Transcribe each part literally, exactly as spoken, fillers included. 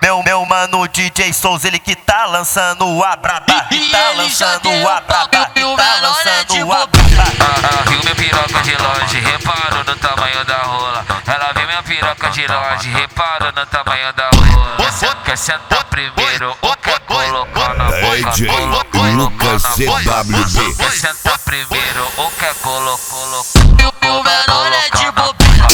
Meu, meu mano D J Souza, ele que tá lançando a braba, que tá lançando a braba, que tá lançando a braba. Ela viu minha piroca de longe, reparou no tamanho da rola. Ela viu minha piroca de longe, reparou no tamanho da rola. Quer sentar primeiro ou quer colocar na boca? D J Lucas C W B. Quer sentar primeiro ou quer colocar? E o menor é de bobinha.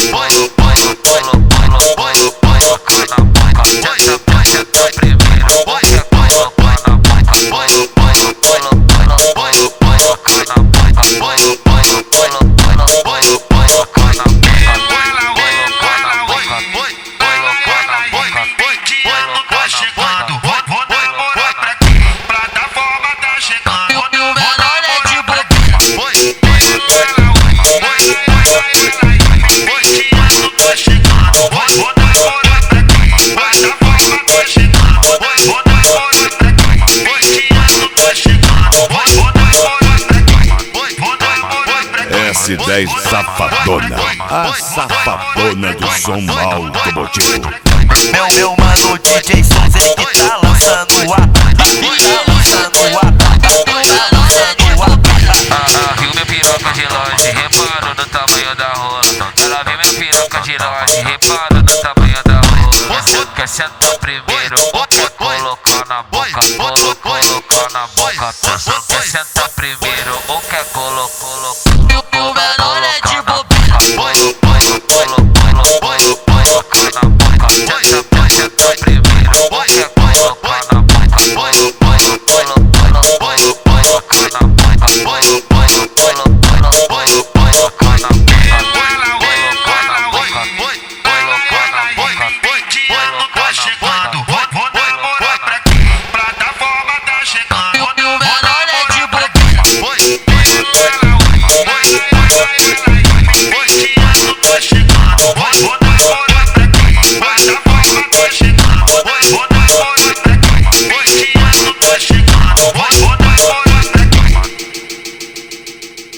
S dez Safadona, a safadona do som automotivo. Meu, meu mano D J Souza, ele que tá lançando a braba, que tá lançando a braba, que tá lançando a braba. Ela viu minha piroca de longe, reparou no tamanho da rola. Ela viu minha piroca de longe, reparou no tamanho da rola. Quer sentar primeiro ou quer colocar na boca? Colo, colocar na boca. Quer sentar primeiro ou quer colocar?